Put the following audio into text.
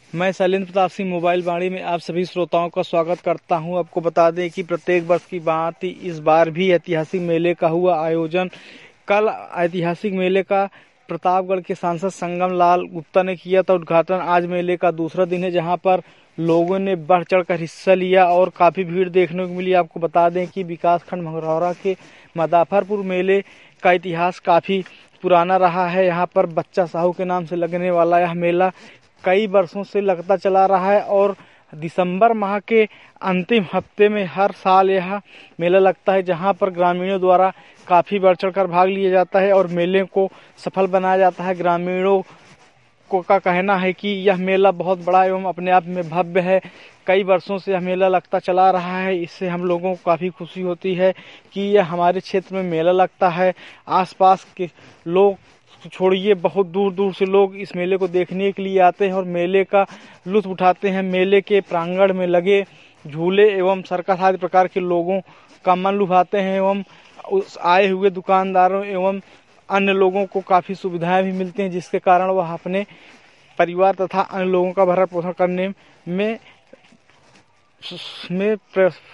मैं शैलेंद्र प्रताप सिंह मोबाइल वाणी में आप सभी श्रोताओं का स्वागत करता हूं। आपको बता दें कि प्रत्येक वर्ष की भांति इस बार भी ऐतिहासिक मेले का हुआ आयोजन। कल ऐतिहासिक मेले का प्रतापगढ़ के सांसद संगम लाल गुप्ता ने किया था उद्घाटन। आज मेले का दूसरा दिन है, जहां पर लोगों ने बढ़ चढ़कर हिस्सा लिया और काफी भीड़ देखने को मिली। आपको बता दें कि विकासखंड मंगरौरा के मदाफरपुर मेले का इतिहास काफी पुराना रहा है। यहाँ पर बच्चा साहू के नाम से लगने वाला यह मेला कई वर्षों से लगता चला रहा है और दिसंबर माह के अंतिम हफ्ते में हर साल यह मेला लगता है, जहां पर ग्रामीणों द्वारा काफी बढ़ चढ़कर भाग लिया जाता है और मेले को सफल बनाया जाता है। ग्रामीणों का कहना है कि यह मेला बहुत बड़ा एवं अपने आप में भव्य है। कई वर्षों से यह मेला लगता चला रहा है। इससे हम लोगों को काफ़ी खुशी होती है कि यह हमारे क्षेत्र में मेला लगता है। आसपास के लोग छोड़िए, बहुत दूर दूर से लोग इस मेले को देखने के लिए आते हैं और मेले का लुत्फ उठाते हैं। मेले के प्रांगण में लगे झूले एवं सर्कस आदि प्रकार के लोगों का मन लुभाते हैं एवं उस आए हुए दुकानदारों एवं अन्य लोगों को काफ़ी सुविधाएं भी मिलती हैं, जिसके कारण वह अपने परिवार तथा अन्य लोगों का भरण पोषण करने में